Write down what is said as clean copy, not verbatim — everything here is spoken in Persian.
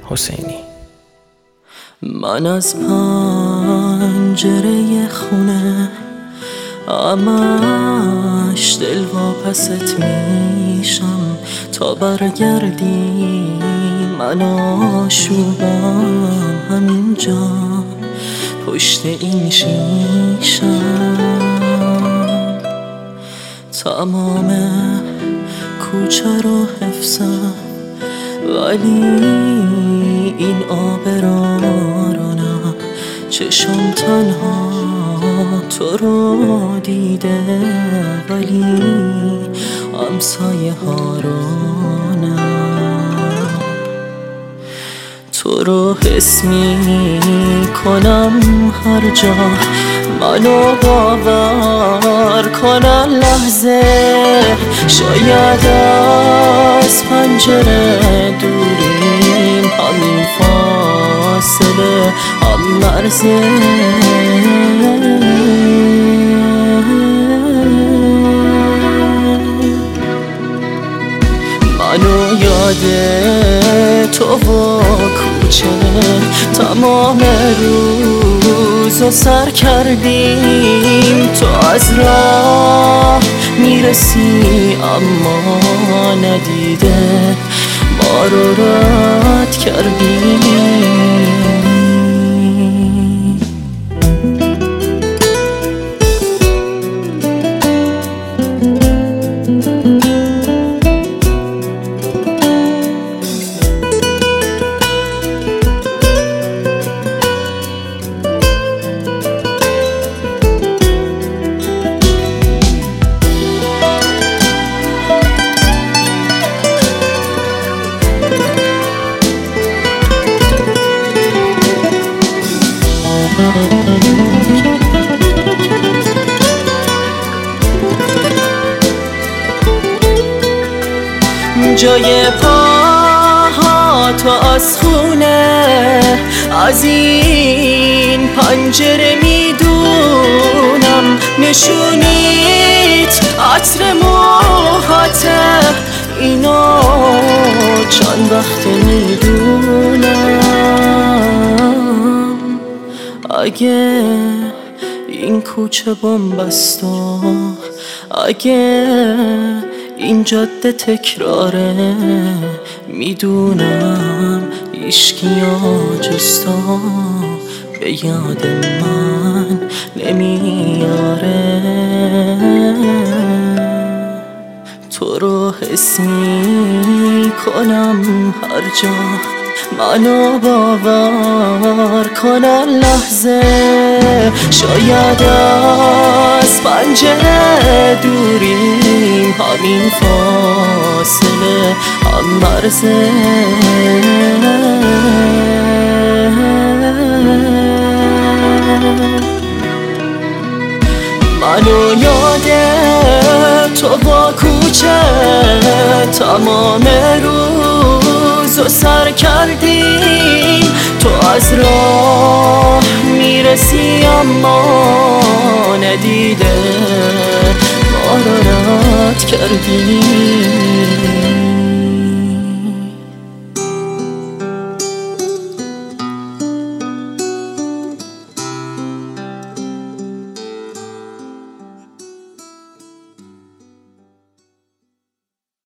حسینی. من از پنجره خونه همش دلواپست میشم تا برگردی. من آشوبم همینجا پشت این شیشم. تمام کوچه رو حفظم ولی این آبرارونم چشم تنها تو رو دیده ولی همسایه ها رو نه. تو رو حس می کنم هر جا منو باور کنن لحظه. شاید از پنجره دوریم همین فاصله هم مرزه. منو یاد تو و کوچه تمام روزو سر کردیم. تو از راه میرسی اما ندیده ما رو رد کردیم. جای پاها تو از خونه از این پنجره میدونم. نشونیت عطر موهاته اینا چند وقت میدونم. اگه این کوچه بمبست و اگه این جاده تکراره میدونم عشقیا جز تو به یاد من نمیاره. تو رو حس میکنم هر جا منو باور کنن لحظه. شاید از پنجره دوریم همین فاصله هم مرزه. منو یاد تو با کوچه تمام روزو سر کردیم. تو از راه میرسی اما ندیده ما رو رد کردیم.